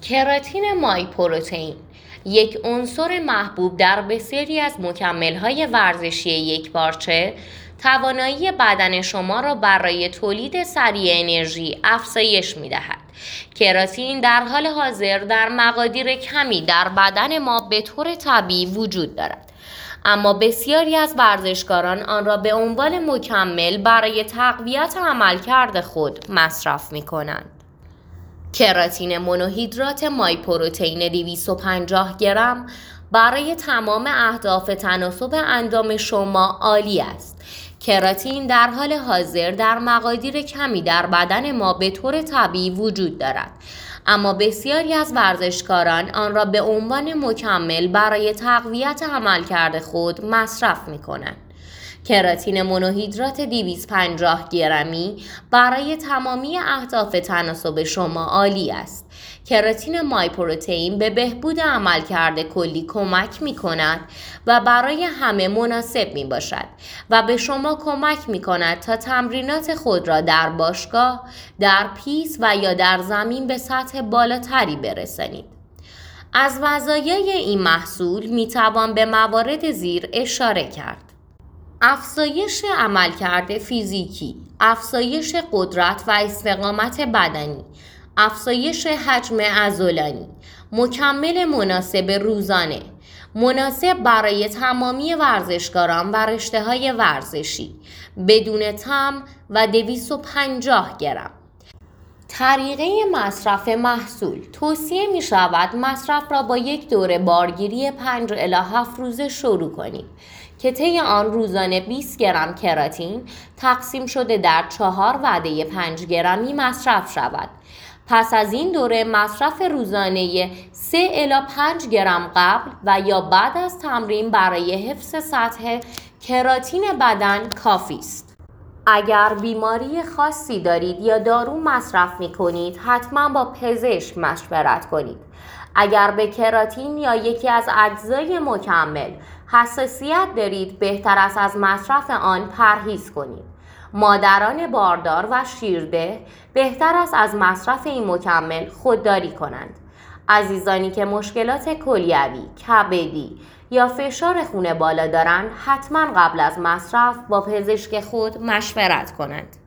کراتین مای پروتئین یک عنصر محبوب در بسیاری از مکمل‌های ورزشی یکپارچه توانایی بدن شما را برای تولید سریع انرژی افزایش می‌دهد. کراتین در حال حاضر در مقادیر کمی در بدن ما به طور طبیعی وجود دارد، اما بسیاری از ورزشکاران آن را به عنوان مکمل برای تقویت عملکرد خود مصرف می‌کنند. کراتین مونوهیدرات مای پروتئین 250 گرم برای تمام اهداف تناسب اندام شما عالی است. کراتین در حال حاضر در مقادیر کمی در بدن ما به طور طبیعی وجود دارد، اما بسیاری از ورزشکاران آن را به عنوان مکمل برای تقویت عملکرد خود مصرف می‌کنند. کراتین مونوهیدرات 250 گرمی برای تمامی اهداف تناسب شما عالی است. کراتین مای پروتئین به بهبود عملکرد کلی کمک می کند و برای همه مناسب می باشد و به شما کمک می کند تا تمرینات خود را در باشگاه، در پیست و یا در زمین به سطح بالاتری برسانید. از مزایای این محصول می توان به موارد زیر اشاره کرد: افزایش عملکرد فیزیکی، افزایش قدرت و استقامت بدنی، افزایش حجم عضلانی، مکمل مناسب روزانه، مناسب برای تمامی ورزشکاران و رشته‌های ورزشی، بدون طعم و 250 گرم. طریقه مصرف محصول: توصیه می شود مصرف را با یک دوره بارگیری 5 الی 7 روزه شروع کنید که طی آن روزانه 20 گرم کراتین تقسیم شده در 4 وعده 5 گرمی مصرف شود. پس از این دوره مصرف روزانه 3 الی 5 گرم قبل و یا بعد از تمرین برای حفظ سطح کراتین بدن کافی است. اگر بیماری خاصی دارید یا دارو مصرف می کنید، حتما با پزشک مشورت کنید. اگر به کراتین یا یکی از اجزای مکمل حساسیت دارید، بهتر است از مصرف آن پرهیز کنید. مادران باردار و شیرده بهتر است از مصرف این مکمل خودداری کنند. عزیزانی که مشکلات کلیوی، کبدی یا فشار خون بالا دارند، حتما قبل از مصرف با پزشک خود مشورت کنند.